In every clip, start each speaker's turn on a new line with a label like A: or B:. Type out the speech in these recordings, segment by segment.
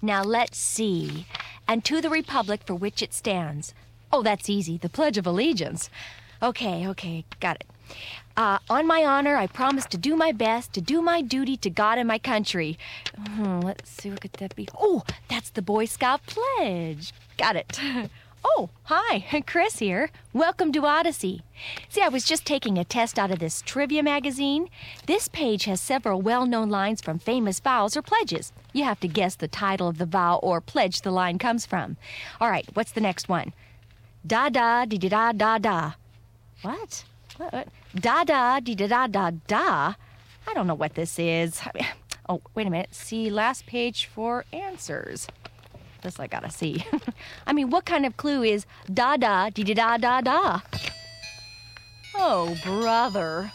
A: Now let's see. And to the republic for which it stands. Oh, that's easy. The Pledge of Allegiance. Okay, got it. On my honor, I promise to do my best, to do my duty to God and my country. Let's see, what could that be? Oh, that's the Boy Scout Pledge. Got it. Oh, hi, Chris here. Welcome to Odyssey. See, I was just taking a test out of this trivia magazine. This page has several well-known lines from famous vows or pledges. You have to guess the title of the vow or pledge the line comes from. All right, what's the next one? Da-da-dee-da-da-da. What? Da-da-dee-da-da-da-da. I don't know what this is. Oh, wait a minute. See last page for answers. This I gotta see. I mean, what kind of clue is da-da-dee-da-da-da-da? Oh, brother.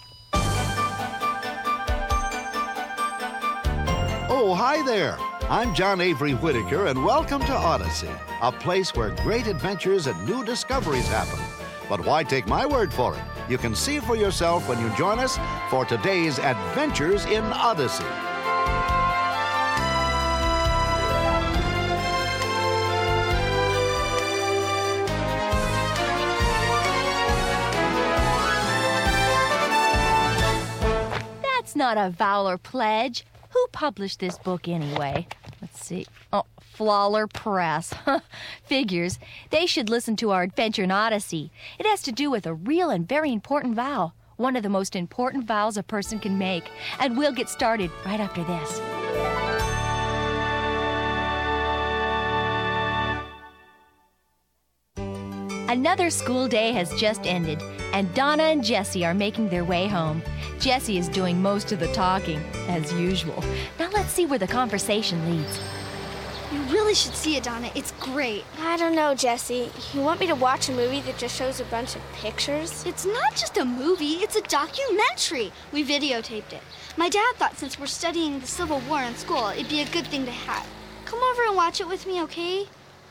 B: Oh, hi there. I'm John Avery Whitaker, and welcome to Odyssey, a place where great adventures and new discoveries happen. But why take my word for it? You can see for yourself when you join us for today's Adventures in Odyssey.
A: That's not a vow or pledge. Who published this book anyway? Let's see. Oh, Flawler Press. Figures. They should listen to our adventure in Odyssey. It has to do with a real and very important vow. One of the most important vows a person can make. And we'll get started right after this. Another school day has just ended, and Donna and Jessie are making their way home. Jessie is doing most of the talking, as usual. Now let's see where the conversation leads.
C: You really should see it, Donna. It's great.
D: I don't know, Jessie. You want me to watch a movie that just shows a bunch of pictures?
C: It's not just a movie, it's a documentary. We videotaped it. My dad thought since we're studying the Civil War in school, it'd be a good thing to have. Come over and watch it with me, okay?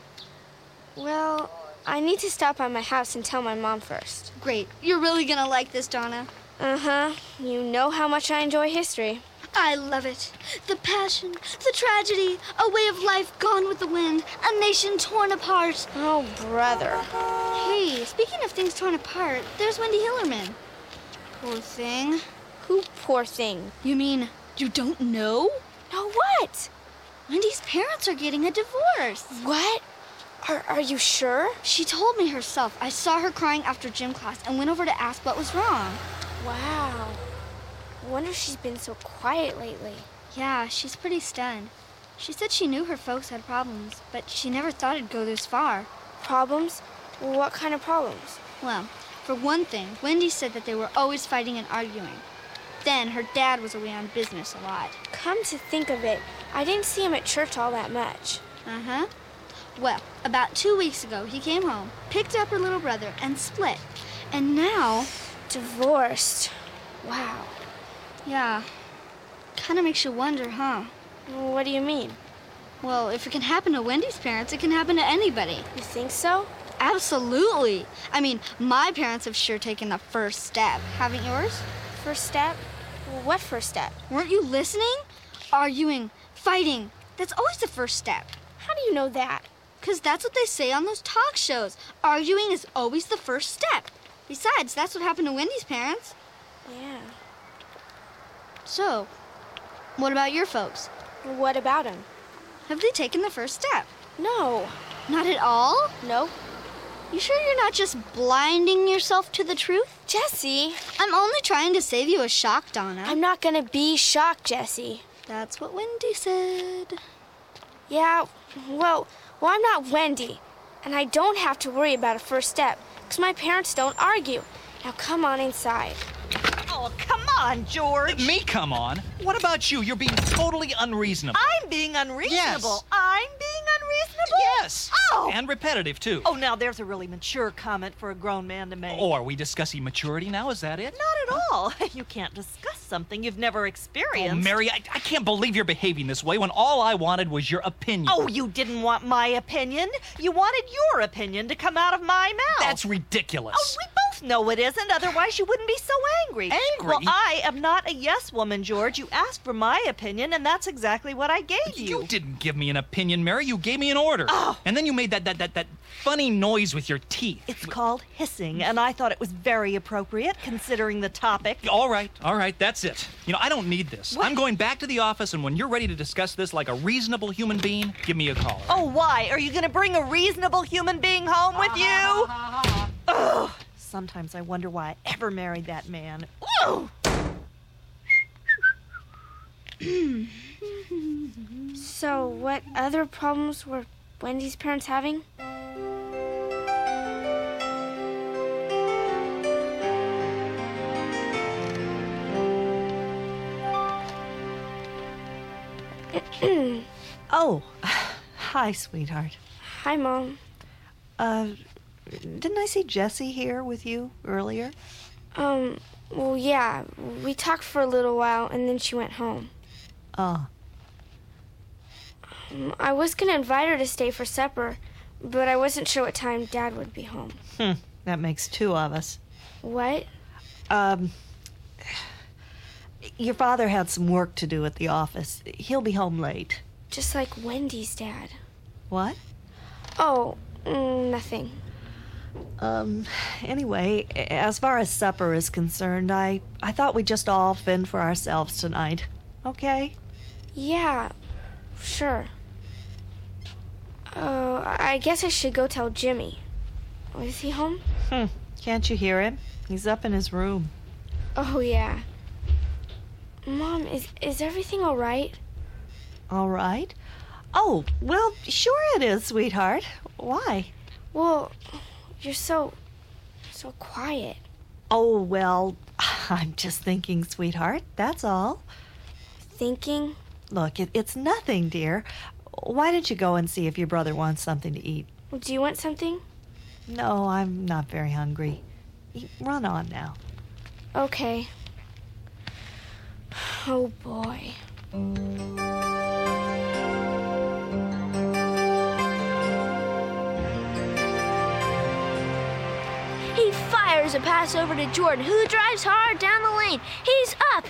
D: Well, I need to stop by my house and tell my mom first.
C: Great. You're really gonna like this, Donna.
D: Uh-huh. You know how much I enjoy history.
C: I love it. The passion, the tragedy, a way of life gone with the wind, a nation torn apart.
D: Oh, brother.
C: Hey, speaking of things torn apart, there's Wendy Hillerman. Poor thing.
D: Who poor thing?
C: You mean you don't know?
D: No, what?
C: Wendy's parents are getting a divorce.
D: What? Are you sure?
C: She told me herself. I saw her crying after gym class and went over to ask what was wrong.
D: Wow. I wonder if she's been so quiet lately.
C: Yeah, she's pretty stunned. She said she knew her folks had problems, but she never thought it'd go this far.
D: Problems? What kind of problems?
C: Well, for one thing, Wendy said that they were always fighting and arguing. Then her dad was away on business a lot.
D: Come to think of it, I didn't see him at church all that much.
C: Uh-huh. Well, about 2 weeks ago, he came home, picked up her little brother, and split. And now...
D: Divorced. Wow.
C: Yeah. Kind of makes you wonder, huh?
D: What do you mean?
C: Well, if it can happen to Wendy's parents, it can happen to anybody.
D: You think so?
C: Absolutely. I mean, my parents have sure taken the first step. Haven't yours?
D: First step? What first step?
C: Weren't you listening? Arguing, fighting. That's always the first step.
D: How do you know that?
C: 'Cause that's what they say on those talk shows. Arguing is always the first step. Besides, that's what happened to Wendy's parents.
D: Yeah.
C: So, what about your folks?
D: What about him?
C: Have they taken the first step?
D: No.
C: Not at all?
D: Nope.
C: You sure you're not just blinding yourself to the truth?
D: Jessie!
C: I'm only trying to save you a shock, Donna.
D: I'm not gonna be shocked, Jessie.
C: That's what Wendy said.
D: Yeah, well, I'm not Wendy. And I don't have to worry about a first step, because my parents don't argue. Now come on inside.
E: Oh, come on, George.
F: Me, come on. What about you? You're being totally unreasonable.
E: I'm being unreasonable.
F: Yes.
E: I'm being unreasonable?
F: Yes.
E: Oh.
F: And repetitive, too.
E: Oh, now there's a really mature comment for a grown man to make.
F: Oh, are we discussing maturity now? Is that it?
E: Not at all. You can't discuss something you've never experienced.
F: Oh, Mary, I can't believe you're behaving this way when all I wanted was your opinion.
E: Oh, you didn't want my opinion. You wanted your opinion to come out of my mouth.
F: That's ridiculous.
E: Oh, we both No, it isn't. Otherwise, you wouldn't be so angry.
F: Angry?
E: Well, I am not a yes woman, George. You asked for my opinion, and that's exactly what I gave you.
F: You didn't give me an opinion, Mary. You gave me an order.
E: Oh.
F: And then you made that funny noise with your teeth.
E: It's called hissing, and I thought it was very appropriate considering the topic.
F: All right, that's it. I don't need this.
E: What?
F: I'm going back to the office, and when you're ready to discuss this like a reasonable human being, give me a call.
E: Oh, why? Are you going to bring a reasonable human being home with you? Ugh. Sometimes I wonder why I ever married that man. Ooh.
D: So, what other problems were Wendy's parents having?
E: Oh, hi, sweetheart.
D: Hi, Mom.
E: Didn't I see Jessie here with you earlier?
D: Well, yeah. We talked for a little while, and then she went home.
E: Oh.
D: I was going to invite her to stay for supper, but I wasn't sure what time Dad would be home.
E: That makes two of us.
D: What?
E: Your father had some work to do at the office. He'll be home late.
D: Just like Wendy's dad.
E: What?
D: Oh, nothing.
E: Anyway, as far as supper is concerned, I thought we'd just all fend for ourselves tonight. Okay?
D: Yeah, sure. Oh, I guess I should go tell Jimmy. Is he home?
E: Can't you hear him? He's up in his room.
D: Oh, yeah. Mom, is everything all right?
E: All right? Oh, well, sure it is, sweetheart. Why?
D: Well, you're so quiet.
E: Oh, well, I'm just thinking, sweetheart. That's all.
D: Thinking?
E: Look, it's nothing, dear. Why don't you go and see if your brother wants something to eat?
D: Well, do you want something?
E: No, I'm not very hungry. Run on now.
D: Okay. Oh, boy.
G: He fires a pass over to Jordan, who drives hard down the lane. He's up,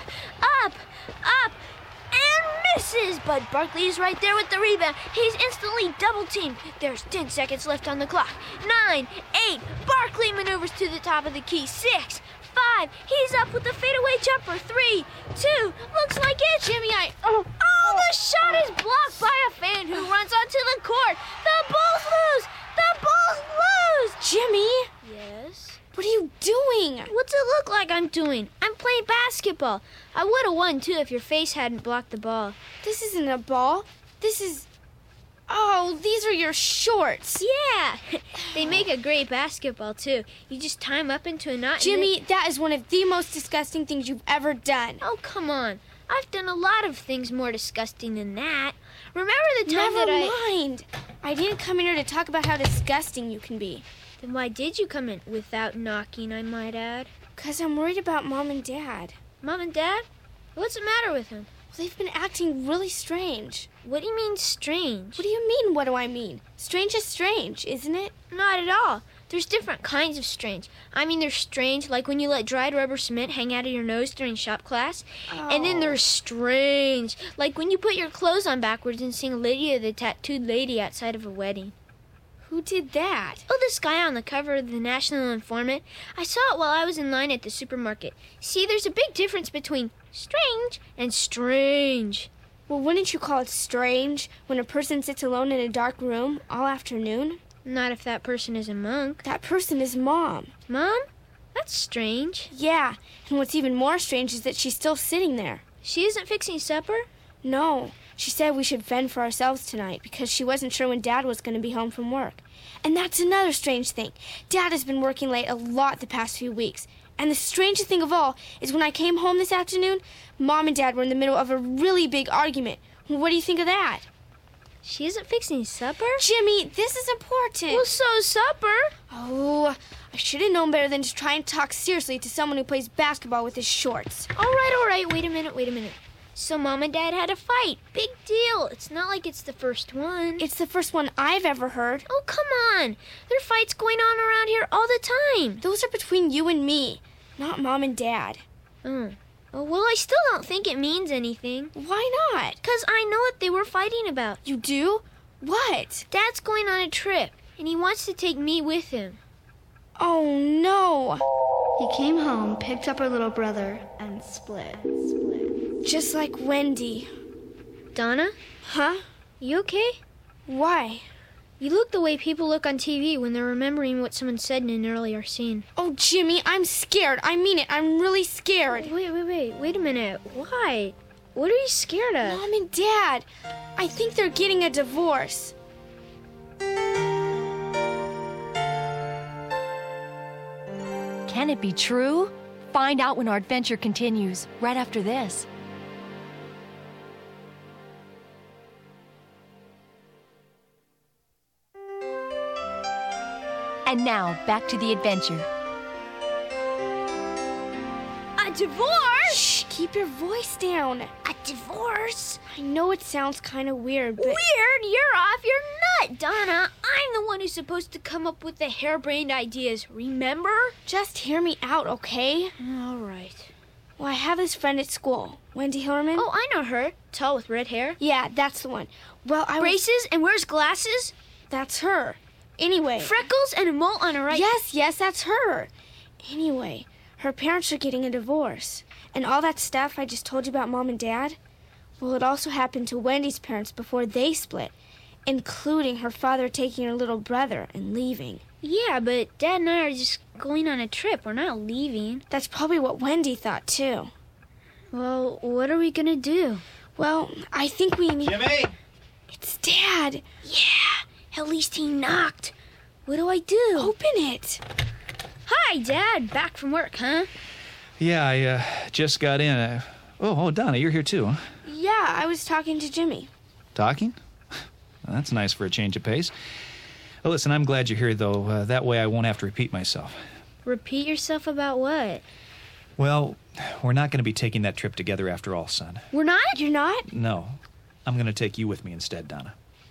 G: and misses. But Barkley is right there with the rebound. He's instantly double-teamed. There's 10 seconds left on the clock. 9, 8, Barkley maneuvers to the top of the key. 6, 5, he's up with the fadeaway jumper. 3, 2, looks like it.
D: Jimmy,
G: Oh, the shot is blocked by a fan who runs onto the court. The Bulls lose! The Bulls lose!
D: Jimmy!
G: Yes?
D: What are you doing?
G: What's it look like I'm doing? I'm playing basketball. I would have won, too, if your face hadn't blocked the ball.
D: This isn't a ball. This is... Oh, these are your shorts.
G: Yeah! They make a great basketball, too. You just tie them up into a knot.
D: Jimmy, that is one of the most disgusting things you've ever done.
G: Oh, come on. I've done a lot of things more disgusting than that. Remember the time
D: Never mind. I didn't come in here to talk about how disgusting you can be.
G: Then why did you come in without knocking, I might add?
D: 'Cause I'm worried about Mom and Dad.
G: Mom and Dad? What's the matter with them?
D: They've been acting really strange.
G: What do you mean strange?
D: What do you mean, what do I mean? Strange is strange, isn't it?
G: Not at all. There's different kinds of strange. I mean, there's strange, like when you let dried rubber cement hang out of your nose during shop class.
D: Oh.
G: And then there's strange, like when you put your clothes on backwards and sing Lydia the Tattooed Lady outside of a wedding.
D: Who did that?
G: Oh, this guy on the cover of the National Informant. I saw it while I was in line at the supermarket. See, there's a big difference between strange and strange.
D: Well, wouldn't you call it strange when a person sits alone in a dark room all afternoon?
G: Not if that person is a monk.
D: That person is Mom.
G: Mom? That's strange.
D: Yeah, and what's even more strange is that she's still sitting there.
G: She isn't fixing supper?
D: No, she said we should fend for ourselves tonight because she wasn't sure when Dad was going to be home from work. And that's another strange thing. Dad has been working late a lot the past few weeks. And the strangest thing of all is when I came home this afternoon, Mom and Dad were in the middle of a really big argument. What do you think of that?
G: She isn't fixing supper?
D: Jimmy, this is important.
G: Well, so's supper.
D: Oh, I should have known better than to try and talk seriously to someone who plays basketball with his shorts.
G: All right. Wait a minute. So Mom and Dad had a fight. Big deal. It's not like it's the first one.
D: It's the first one I've ever heard.
G: Oh, come on. There are fights going on around here all the time.
D: Those are between you and me, not Mom and Dad.
G: Oh, well, I still don't think it means anything.
D: Why not?
G: 'Cause I know what they were fighting about.
D: You do? What?
G: Dad's going on a trip, and he wants to take me with him.
D: Oh, no.
C: He came home, picked up her little brother, and split.
D: Just like Wendy.
G: Donna,
D: Huh?
G: you okay?
D: Why?
G: You look the way people look on TV when they're remembering what someone said in an earlier scene.
D: Oh, Jimmy, I'm scared. I mean it. I'm really scared.
G: Wait a minute. Why? What are you scared of?
D: Mom and Dad, I think they're getting a divorce.
A: Can it be true? Find out when our adventure continues, right after this. And now, back to the adventure.
G: A divorce?
D: Shh, keep your voice down.
G: A divorce?
D: I know it sounds kind of weird, but...
G: Weird? You're off your nut, Donna. I'm the one who's supposed to come up with the harebrained ideas, remember?
D: Just hear me out, okay?
G: All right.
D: Well, I have this friend at school, Wendy Hillerman.
G: Oh, I know her. Tall with red hair.
D: Yeah, that's the one. Well,
G: Braces and wears glasses?
D: That's her. Anyway.
G: Freckles and a mole on her right.
D: Yes, that's her. Anyway, her parents are getting a divorce. And all that stuff I just told you about Mom and Dad, well, it also happened to Wendy's parents before they split, including her father taking her little brother and leaving.
G: Yeah, but Dad and I are just going on a trip. We're not leaving.
D: That's probably what Wendy thought, too.
G: Well, what are we gonna do?
D: Well, I think we need...
F: Jimmy!
D: It's Dad.
G: Yeah, at least he knocked. What do I do?
D: Open it.
G: Hi, Dad. Back from work, huh?
F: Yeah, I just got in. Oh, Donna, you're here too, huh?
D: Yeah, I was talking to Jimmy.
F: Talking? Well, that's nice for a change of pace. Well, listen, I'm glad you're here, though. That way I won't have to repeat myself.
G: Repeat yourself about what?
F: Well, we're not going to be taking that trip together after all, son.
G: We're not?
D: You're not?
F: No. I'm going to take you with me instead, Donna.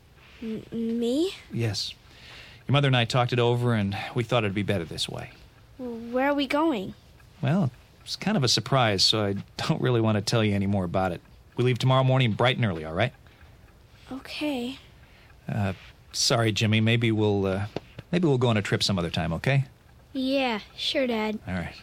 D: Me?
F: Yes. Your mother and I talked it over, and we thought it'd be better this way.
D: Where are we going?
F: Well, it's kind of a surprise, so I don't really want to tell you any more about it. We leave tomorrow morning bright and early, all right?
D: Okay.
F: Sorry, Jimmy. Maybe we'll go on a trip some other time, okay?
G: Yeah, sure, Dad.
F: All right.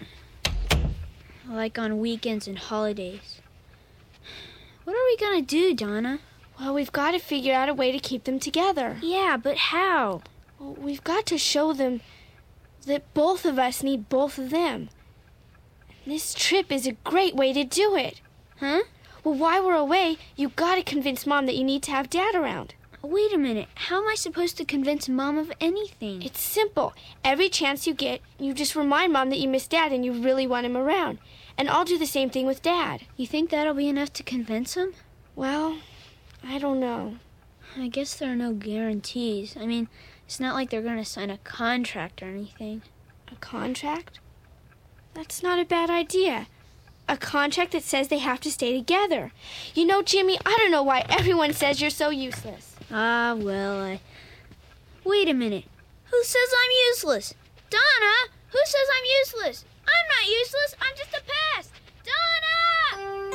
G: Like on weekends and holidays. What are we gonna do, Donna?
D: Well, we've got to figure out a way to keep them together.
G: Yeah, but how?
D: Well, we've got to show them that both of us need both of them. This trip is a great way to do it.
G: Huh?
D: Well, while we're away, you've got to convince Mom that you need to have Dad around.
G: Wait a minute. How am I supposed to convince Mom of anything?
D: It's simple. Every chance you get, you just remind Mom that you miss Dad and you really want him around. And I'll do the same thing with Dad.
G: You think that'll be enough to convince him?
D: Well, I don't know.
G: I guess there are no guarantees. I mean, it's not like they're going to sign a contract or anything.
D: A contract? That's not a bad idea. A contract that says they have to stay together. You know, Jimmy, I don't know why everyone says you're so useless.
G: Ah, well, Wait a minute. Who says I'm useless? Donna! Who says I'm useless? I'm not useless. I'm just a pest. Donna!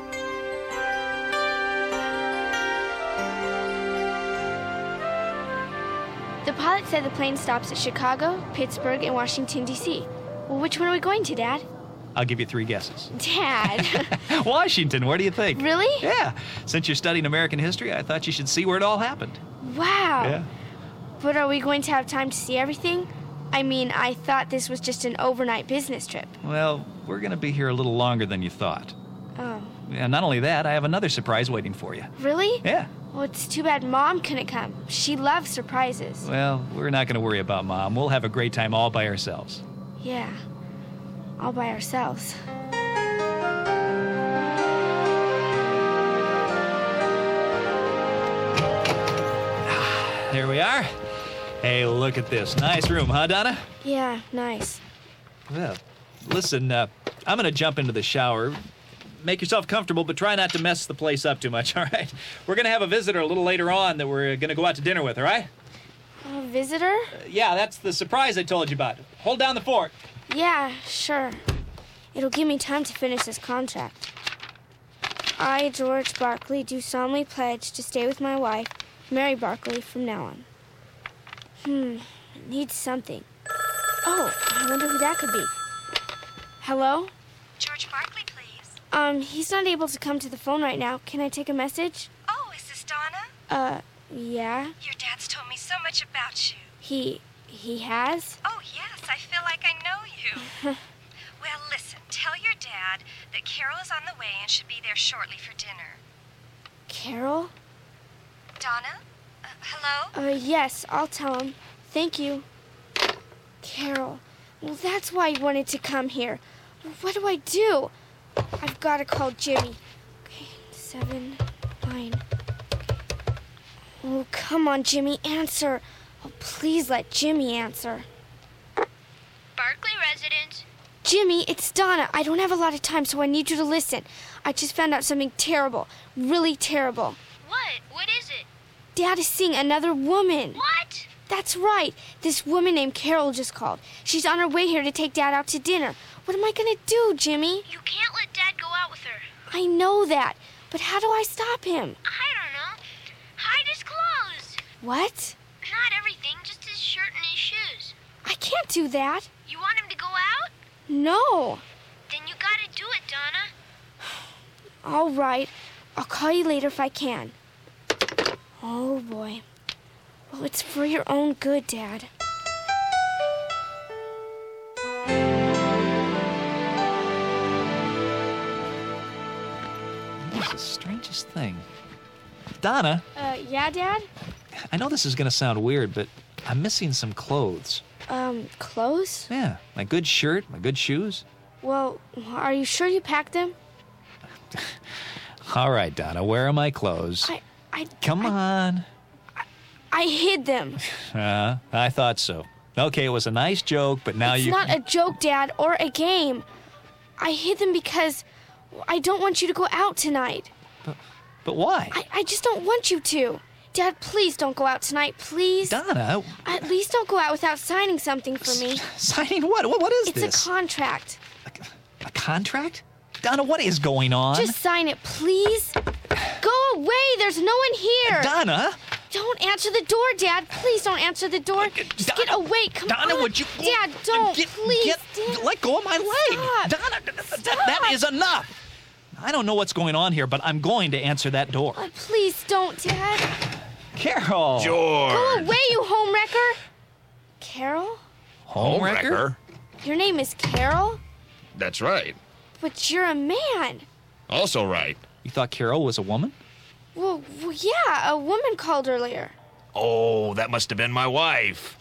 D: The pilot said the plane stops at Chicago, Pittsburgh, and Washington, D.C. Well, which one are we going to, Dad?
F: I'll give you 3 guesses.
D: Dad.
F: Washington, where do you think?
D: Really?
F: Yeah. Since you're studying American history, I thought you should see where it all happened.
D: Wow.
F: Yeah.
D: But are we going to have time to see everything? I mean, I thought this was just an overnight business trip.
F: Well, we're going to be here a little longer than you thought.
D: Oh.
F: And not only that, I have another surprise waiting for you.
D: Really?
F: Yeah.
D: Well, it's too bad Mom couldn't come. She loves surprises.
F: Well, we're not going to worry about Mom. We'll have a great time all by ourselves.
D: Yeah. All by ourselves.
F: There we are. Hey, look at this. Nice room, huh, Donna?
D: Yeah, nice.
F: Well, listen, I'm going to jump into the shower. make yourself comfortable, but try not to mess the place up too much, all right? We're going to have a visitor a little later on that we're going to go out to dinner with, all right?
D: A visitor?
F: Yeah, that's the surprise I told you about. Hold down the fort.
D: Yeah, sure. It'll give me time to finish this contract. I, George Barkley, do solemnly pledge to stay with my wife, Mary Barkley, from now on. It needs something. Oh, I wonder who that could be. Hello?
H: George Barkley, please.
D: He's not able to come to the phone right now. Can I take a message?
H: Oh, is this Donna?
D: Yeah.
H: Your dad's told me so much about you.
D: He has?
H: Oh, yes, I feel like I know you. Well, listen, tell your dad that Carol is on the way and should be there shortly for dinner.
D: Carol?
H: Donna? Hello?
D: Yes, I'll tell him. Thank you. Carol. Well, that's why he wanted to come here. What do I do? I've got to call Jimmy. Okay, 7, 9. Oh, come on, Jimmy, answer. Oh, please let Jimmy answer.
G: Barkley residence.
D: Jimmy, it's Donna. I don't have a lot of time, so I need you to listen. I just found out something terrible. Really terrible.
G: What? What is it?
D: Dad is seeing another woman.
G: What?
D: That's right. This woman named Carol just called. She's on her way here to take Dad out to dinner. What am I going to do, Jimmy?
G: You can't let Dad go out with her.
D: I know that. But how do I stop him?
G: I don't know. Hide his clothes.
D: What?
G: Not everything, just his shirt and his shoes.
D: I can't do that.
G: You want him to go out?
D: No.
G: Then you gotta do it, Donna.
D: All right. I'll call you later if I can. Oh, boy. Well, it's for your own good, Dad.
F: That's the strangest thing. Donna,
D: Yeah, Dad?
F: I know this is going to sound weird, but I'm missing some clothes.
D: Clothes?
F: Yeah, my good shirt, my good shoes.
D: Well, are you sure you packed them?
F: All right, Donna, where are my clothes? Come on.
D: I hid them.
F: I thought so. Okay, it was a nice joke, but now
D: It's not a joke, Dad, or a game. I hid them because I don't want you to go out tonight.
F: But why?
D: I just don't want you to. Dad, please don't go out tonight, please.
F: Donna.
D: At least don't go out without signing something for me.
F: Signing what? What is this?
D: It's a contract.
F: A contract? Donna, what is going on?
D: Just sign it, please. Go away. There's no one here.
F: Donna!
D: Don't answer the door, Dad. Please don't answer the door. Just
F: Donna,
D: get away. Come
F: Donna,
D: on.
F: would you...
D: Dad, don't. Please, Dad.
F: Let go of my leg.
D: Stop.
F: Donna,
D: Stop.
F: that is enough. I don't know what's going on here, but I'm going to answer that door.
D: Oh, please don't, Dad.
F: Carol!
I: George!
D: Go away, you homewrecker. Carol?
F: Homewrecker?
D: Your name is Carol?
I: That's right.
D: But you're a man.
I: Also right.
F: You thought Carol was a woman?
D: Well, yeah, a woman called earlier.
I: Oh, that must have been my wife.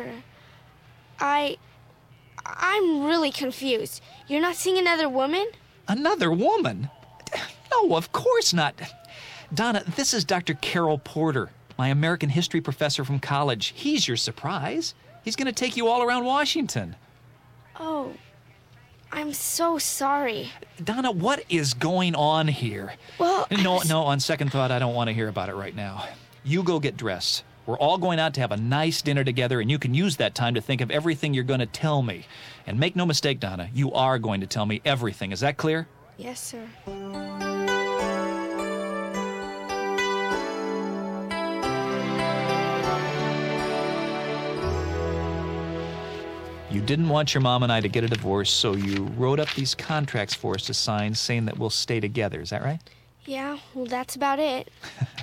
D: I'm really confused. You're not seeing another woman?
F: Another woman? No, of course not. Donna, this is Dr. Carol Porter, my American history professor from college. He's your surprise. He's going to take you all around Washington.
D: Oh, I'm so sorry.
F: Donna, what is going on here?
D: Well,
F: No, on second thought, I don't want to hear about it right now. You go get dressed. We're all going out to have a nice dinner together, and you can use that time to think of everything you're going to tell me. And make no mistake, Donna, you are going to tell me everything. Is that clear?
D: Yes, sir.
F: You didn't want your mom and I to get a divorce, so you wrote up these contracts for us to sign saying that we'll stay together. Is that right?
D: Yeah, well, that's about it.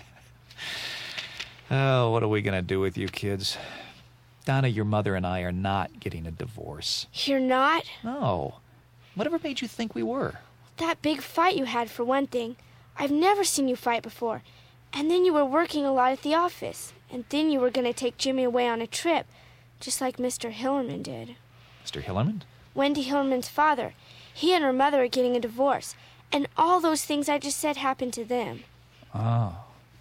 F: Oh, what are we going to do with you kids? Donna, your mother and I are not getting a divorce.
D: You're not?
F: No. Whatever made you think we were?
D: That big fight you had, for one thing. I've never seen you fight before. And then you were working a lot at the office. And then you were going to take Jimmy away on a trip, just like Mr. Hillerman did.
F: Mr. Hillerman?
D: Wendy Hillerman's father. He and her mother are getting a divorce. And all those things I just said happened to them.
F: Oh.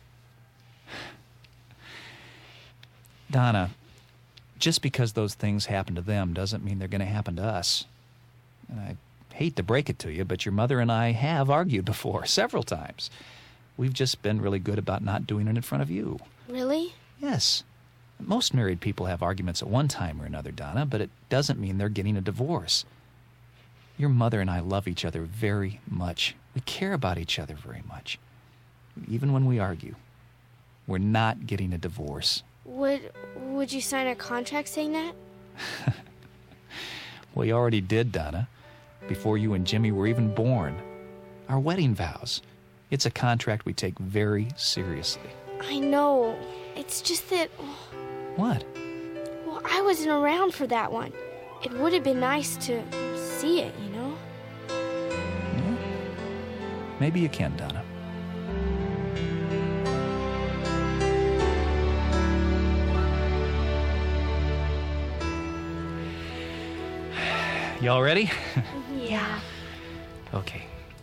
F: Donna, just because those things happen to them doesn't mean they're going to happen to us. And I hate to break it to you, but your mother and I have argued before, several times. We've just been really good about not doing it in front of you.
D: Really?
F: Yes. Most married people have arguments at one time or another, Donna, but it doesn't mean they're getting a divorce. Your mother and I love each other very much. We care about each other very much. Even when we argue, we're not getting a divorce.
D: Would you sign a contract saying that?
F: We already did, Donna, before you and Jimmy were even born. Our wedding vows. It's a contract we take very seriously.
D: I know. It's just that...
F: What?
D: Well, I wasn't around for that one. It would have been nice to see it, you know?
F: Yeah. Maybe you can, Donna. Y'all ready?
D: Yeah.
F: Okay.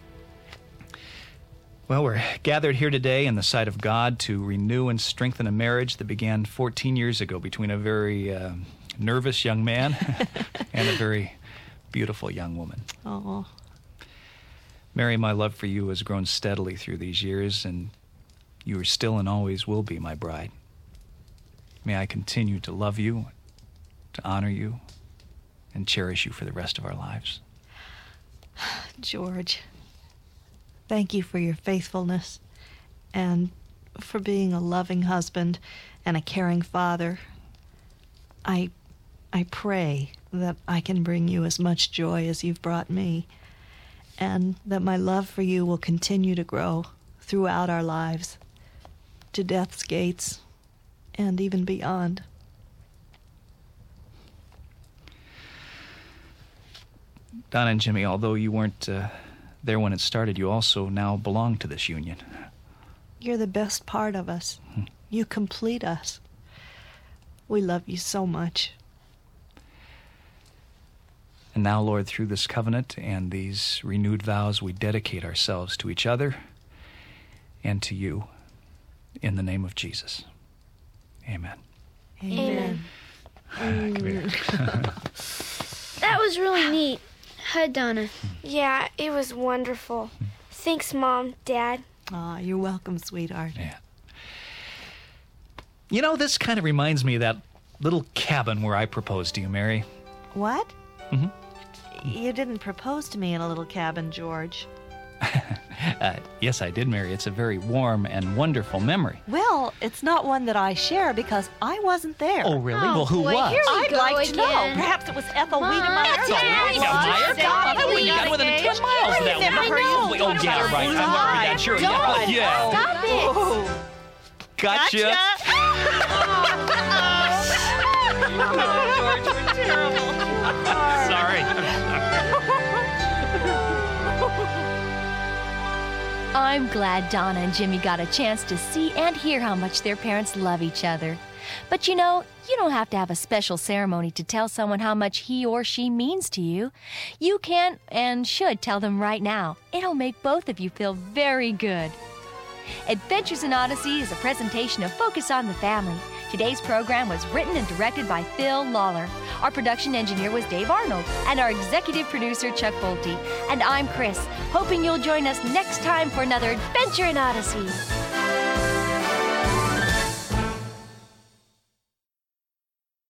F: Well, we're gathered here today in the sight of God to renew and strengthen a marriage that began 14 years ago between a very nervous young man and a very beautiful young woman.
E: Oh.
F: Mary, my love for you has grown steadily through these years, and you are still and always will be my bride. May I continue to love you, to honor you, and cherish you for the rest of our lives.
E: George, thank you for your faithfulness and for being a loving husband and a caring father. I pray that I can bring you as much joy as you've brought me, and that my love for you will continue to grow throughout our lives, to death's gates and even beyond.
F: Donna and Jimmy, although you weren't there when it started, you also now belong to this union.
E: You're the best part of us. You complete us. We love you so much.
F: And now, Lord, through this covenant and these renewed vows, we dedicate ourselves to each other and to you in the name of Jesus. Amen.
E: Amen.
F: Come here.
G: That was really neat. Hi, Donna.
D: Yeah, it was wonderful. Thanks, Mom, Dad.
E: Aw, you're welcome, sweetheart.
F: Yeah. You know, this kind of reminds me of that little cabin where I proposed to you, Mary.
E: What?
F: Mm-hmm.
E: You didn't propose to me in a little cabin, George.
F: Yes, I did, Mary. It's a very warm and wonderful memory.
E: Well, it's not one that I share because I wasn't there.
F: Oh, really? Well, who
G: boy,
F: was?
G: here we
E: I'd
G: go
E: like to know.
G: again.
E: Perhaps it was Ethel
G: Mom,
E: Wiedemeyer.
G: Ethel
F: Wiedemeyer? Come on, we got more than 10 miles to that one. Oh, yeah, right. I remember that. Sure. Yeah. Yeah.
G: Stop it.
E: Oh.
F: Gotcha.
E: George, we're terrible.
F: Sorry.
A: I'm glad Donna and Jimmy got a chance to see and hear how much their parents love each other. But you know, you don't have to have a special ceremony to tell someone how much he or she means to you. You can and should tell them right now. It'll make both of you feel very good. Adventures in Odyssey is a presentation of Focus on the Family. Today's program was written and directed by Phil Lawler. Our production engineer was Dave Arnold, and our executive producer, Chuck Bolte. And I'm Chris, hoping you'll join us next time for another Adventure in Odyssey.